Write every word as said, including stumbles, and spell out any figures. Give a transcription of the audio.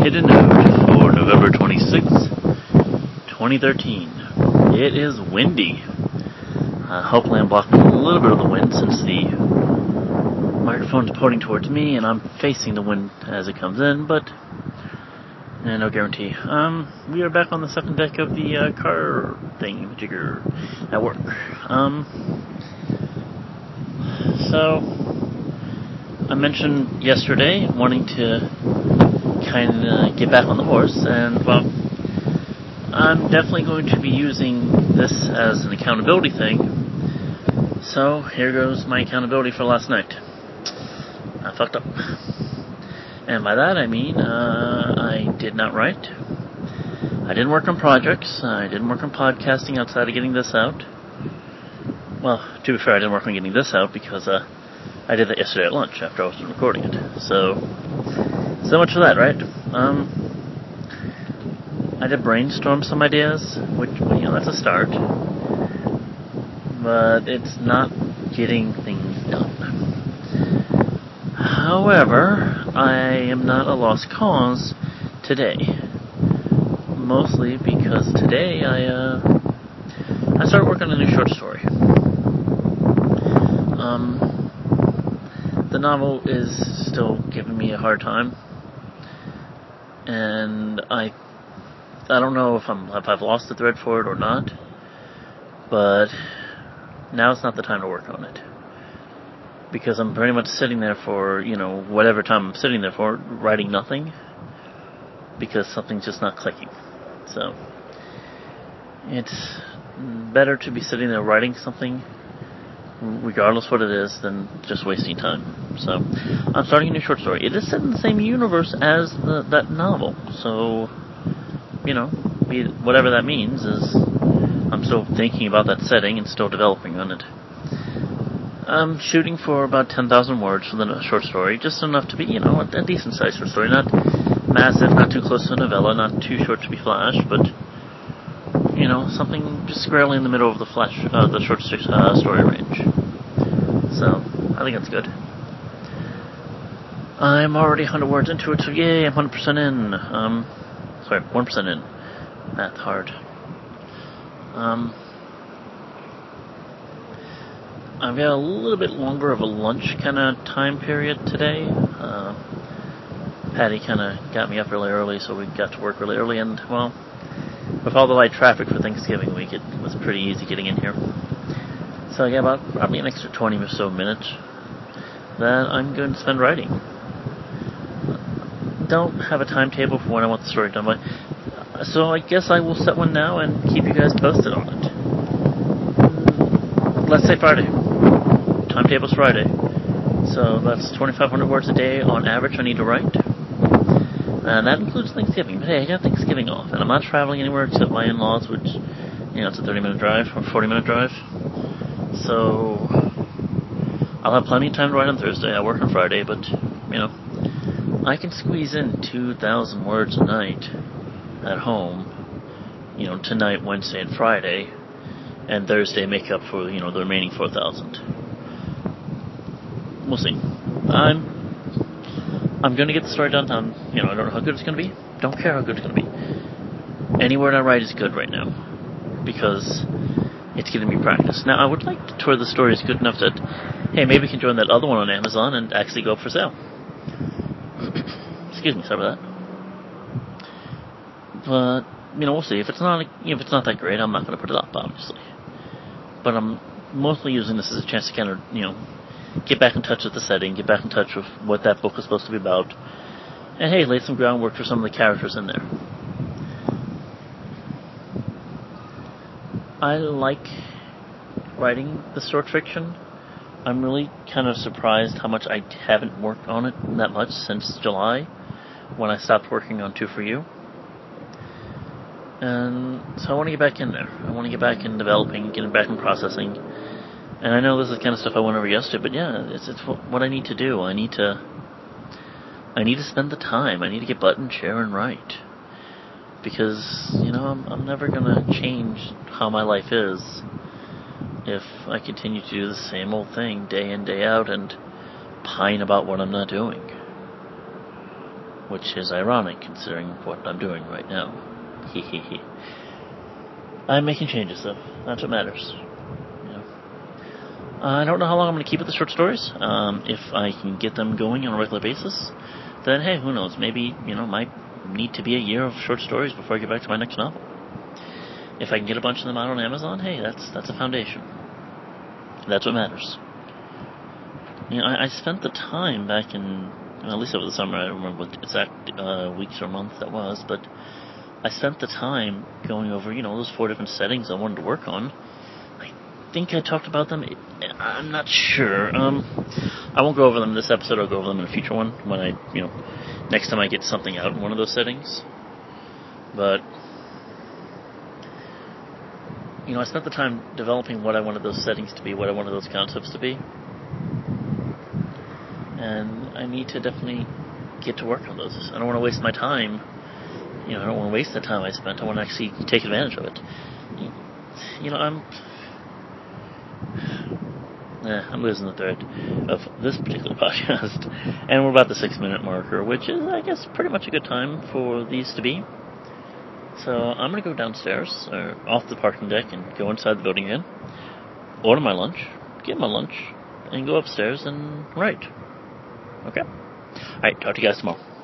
Hidden Note for November twenty-sixth, twenty thirteen. It is windy. Uh, hopefully I'm blocking a little bit of the wind since the microphone's pointing towards me and I'm facing the wind as it comes in, but eh, no guarantee. Um, we are back on the second deck of the uh, car thing-jigger at work. Um, so, I mentioned yesterday wanting to kind of get back on the horse, and, well, I'm definitely going to be using this as an accountability thing. So, here goes my accountability for last night. I fucked up. And by that I mean, uh, I did not write. I didn't work on projects. I didn't work on podcasting outside of getting this out. Well, to be fair, I didn't work on getting this out because, uh, I did that yesterday at lunch after I was recording it. So, so much for that, right? Um, I did brainstorm some ideas, which, you know, that's a start. But it's not getting things done. However, I am not a lost cause today. Mostly because today I, uh, I started working on a new short story. Um, the novel is still giving me a hard time. And I, I don't know if I'm, if I've lost the thread for it or not. But now it's not the time to work on it. Because I'm pretty much sitting there for, you know, whatever time I'm sitting there for, writing nothing. Because something's just not clicking. So, it's better to be sitting there writing something, regardless what it is, than just wasting time. So, I'm starting a new short story. It is set in the same universe as the, that novel. So, you know, be, whatever that means is, I'm still thinking about that setting and still developing on it. I'm shooting for about ten thousand words for the short story, just enough to be, you know, a, a decent-sized short story. Not massive, not too close to a novella, not too short to be flash, but, you know, something just squarely in the middle of the flash, uh, the short uh, story range. So, I think that's good. I'm already one hundred words into it, so yay, I'm one hundred percent in. Um, sorry, one percent in. Math hard. Um... I've got a little bit longer of a lunch kind of time period today. Uh, Patty kind of got me up really early, so we got to work really early. And, well, with all the light traffic for Thanksgiving week, it was pretty easy getting in here. So I got about probably an extra twenty or so minutes that I'm going to spend writing. Don't have a timetable for when I want the story done by, so I guess I will set one now and keep you guys posted on it. Let's say Friday. Timetable's Friday. So that's twenty-five hundred words a day on average I need to write. And that includes Thanksgiving. But hey, I got Thanksgiving off. And I'm not traveling anywhere except my in-laws, which, you know, it's a thirty minute drive or forty minute drive. So I'll have plenty of time to write on Thursday. I work on Friday, but, you know, I can squeeze in two thousand words a night at home, you know, tonight, Wednesday, and Friday. And Thursday make up for, you know, the remaining four thousand. We'll see. I'm I'm going to get the story done. Um, you know, I don't know how good it's going to be. Don't care how good it's going to be. Any word I write is good right now. Because it's giving me practice. Now, I would like to tour the story is good enough that, hey, maybe we can join that other one on Amazon and actually go up for sale. Excuse me, sorry about that. But, you know, we'll see. If it's not, if it's not that great, I'm not going to put it up, obviously. But I'm mostly using this as a chance to kind of, you know, get back in touch with the setting, get back in touch with what that book was supposed to be about, and hey, lay some groundwork for some of the characters in there. I like writing the short fiction. I'm really kind of surprised how much I haven't worked on it that much since July, when I stopped working on Two for You. And so I want to get back in there. I want to get back in developing, getting back in processing. And I know this is the kind of stuff I went over yesterday, but yeah, it's, it's what I need to do. I need to, I need to spend the time. I need to get button, chair, and write. Because, you know, I'm, I'm never going to change how my life is if I continue to do the same old thing day in, day out, and pine about what I'm not doing. which is ironic considering what I'm doing right now. Hehehe. I'm making changes, though. That's what matters. You know. I don't know how long I'm going to keep with the short stories. Um, if I can get them going on a regular basis, then hey, who knows? Maybe, you know, might need to be a year of short stories before I get back to my next novel. If I can get a bunch of them out on Amazon, hey, that's that's a foundation. That's what matters. You know, I, I spent the time back in, well, at least over the summer, I don't remember what exact uh, weeks or month that was, but I spent the time going over, you know, those four different settings I wanted to work on. I think I talked about them. I'm not sure. Um, I won't go over them in this episode. I'll go over them in a future one when I, you know, next time I get something out in one of those settings. But, you know, I spent the time developing what I wanted those settings to be, what I wanted those concepts to be. And I need to definitely get to work on those. I don't want to waste my time. You know, I don't want to waste the time I spent. I want to actually take advantage of it. You know, I'm... Eh, I'm losing the thread of this particular podcast. And we're about the six-minute marker, which is, I guess, pretty much a good time for these to be. So I'm going to go downstairs, or off the parking deck, and go inside the building again, order my lunch, get my lunch, and go upstairs and write. Okay? Alright, talk to you guys tomorrow.